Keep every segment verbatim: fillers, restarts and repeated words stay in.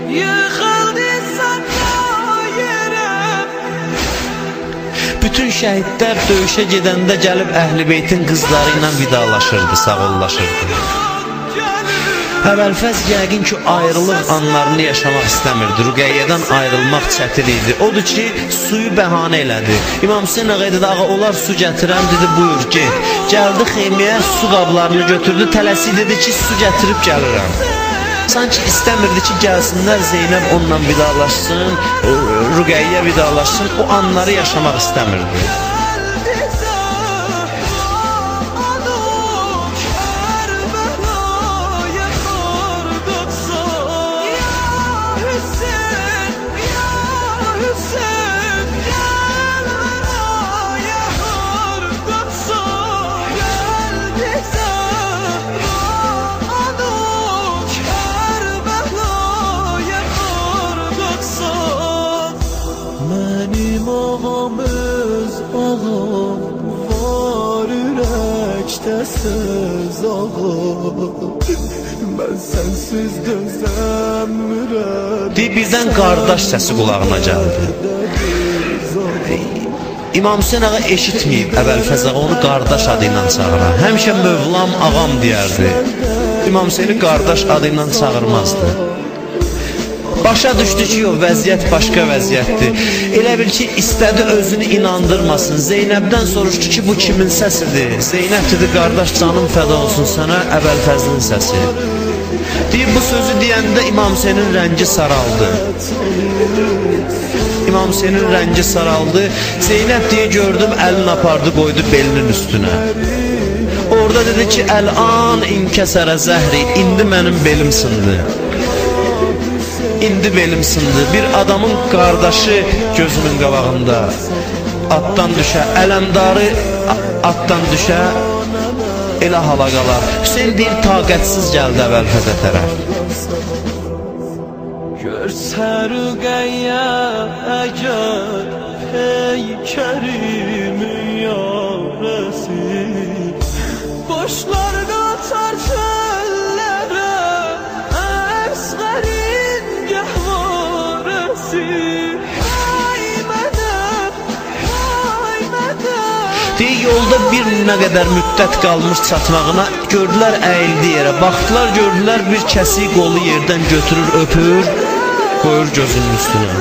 Bütün şəhidlər döyüşə gedəndə gəlib Əhl-i Beytin qızları ilə vidalaşırdı, sağollaşırdı. Əvvəlfəz yəqin ki, ayrılıq anlarını yaşamaq istəmirdi. Rüqəyyədən ayrılmaq çətin idi. Odur ki, suyu bəhanə elədi. İmam Hüseyin ağa dedi, ağa olar su gətirəm, dedi, buyur, get. Gəldi xeyməyə, su qablarını götürdü, tələsi dedi ki, su gətirib gəlirəm. Sanki istəmirdi ki, gəlsinlər, Zeynəb onunla vidalaşsın, Rüqəyyə vidalaşsın, o anları yaşamaq istəmirdi. Söz ağam, mən sənsiz dözəmirəm. Deyib, birdən qardaş səsi qulağına gəldi. İmam Hüseyin ağa eşitməyib Əvvəlfəz ağa onu qardaş adı ilə çağıran. Həmişə Mövlam ağam deyərdi. İmam Hüseyini qardaş adı ilə çağırmazdı. Başa düşdü ki, o vəziyyət başqa vəziyyətdir. Elə bil ki, istədi özünü inandırmasın. Zeynəbdən soruşdu ki, bu kimin səsidir? Zeynəb dedi, qardaş canım fəda olsun sənə, Əvvəlfəzlin səsi. Deyib, bu sözü deyəndə İmam Hüseynin rəngi saraldı. İmam Hüseynin rəngi saraldı. Zeynəb deyə gördüm, əlini apardı, qoydu belinin üstünə. Orada dedi ki, əl-an inkəsərə zəhri, indi mənim belim sındı. İndi belim sındı. Bir adamın qardaşı gözümün qabağında atdan düşə, ələmdarı atdan düşə, elə hala qalar. Hüseyin deyir, taqətsiz gəldi Əvvəlfəzə tərəf. Görsə Rüqəyyə əgər peykərimin yarəsi, boşlar qatar çöllərə, əsğərin gəhvarəsi. Deyir, yolda bir nə qədər müddət qalmış çatmağına, gördülər əyildi yerə, baxdılar, gördülər bir kəsik qolu yerdən götürür, öpür, qoyur gözünün üstünə.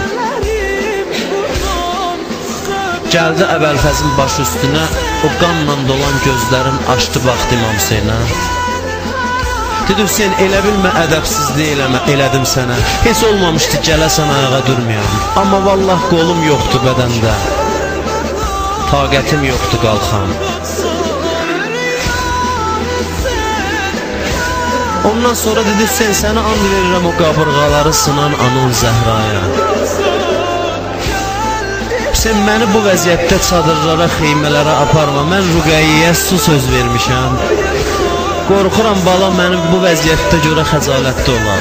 Gəldi Əvvəlfəzin başı üstünə, o qanla dolan gözlərin açdı, baxdı İmam Hüseynə. Dedi, Hüseyin, elə bilmə, ədəbsizliyi eləmə, elədim sənə. Heç olmamışdı, gələsən ayağa durmayan. Amma vallah qolum yoxdur bədəndə, taqətim yoxdur qalxam. Ondan sonra dedi, Hüseyin, sənə and verirəm o qabırğaları sınan anon Zəhraya. Hüseyin, məni bu vəziyyətdə çadırlara, xeymələrə aparma. Mən Rüqəyyəyə su söz vermişəm. Qorxuram, bala mənim bu vəziyyətdə görə xəcalətdə olar.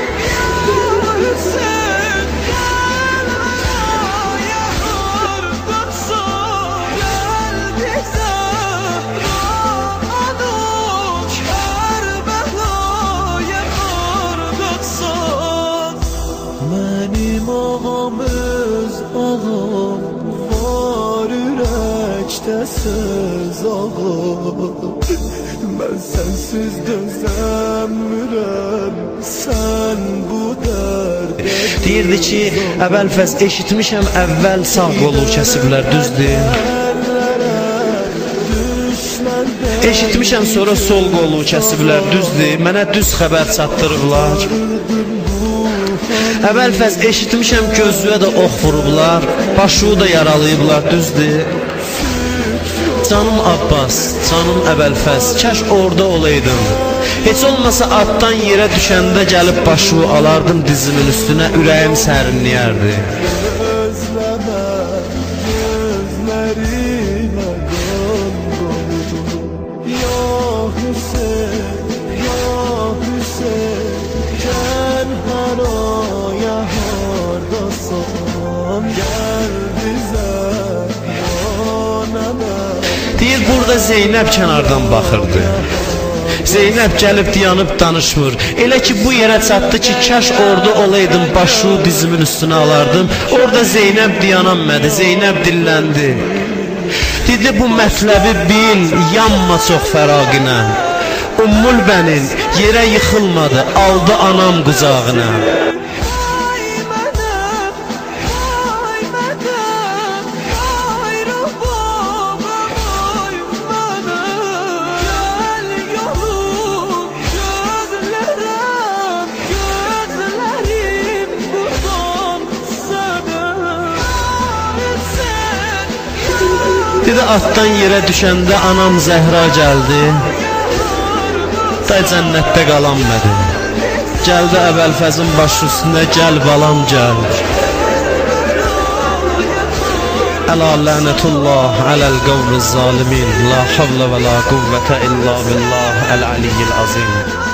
Mənim ağam öz ağam, var ürəkdə söz ağam. Mən sənsiz dözəmirəm, sən bu dərdə. Deyirdi ki, Əvvəlfəz eşitmişəm, əvvəl sağ qolu kəsiblər, düzdür. Eşitmişəm, sonra sol qolu kəsiblər, düzdür. Mənə düz xəbər çatdırıblar. Əvvəlfəz eşitmişəm, gözlüyə də ox vurublar, başığı da yaralayıblar, düzdür. Canım Abbas, canım Əvvəlfəz, kəş orada olaydın. Heç olmasa atdan yerə düşəndə gəlib başığı alardım dizimin üstünə, ürəyim sərinləyərdi. Deyir, burada Zeynəb kənardan baxırdı. Zeynəb gəlib dayanıb danışmır. Elə ki bu yerə çatdı ki, kaş orada olaydım, başı dizimin üstünə alardım. Orada Zeynəb dayanamadı, Zeynəb dilləndi. Dedi bu mətləbi bil, yanma çox fəraqinə. Ummul bənin yerə yıxılmadı, aldı anam qucağına. Dedi atdan yerə düşəndə anam Zəhra gəldi. Day cənnətdə qalanmadı. Gəldi Əbəlfəzin başı üstünə, gəl balam gəl. Əla lənətullah aləl qavriz zalimin. La havlə və la quvvətə illa billah əl-aliyyil azim.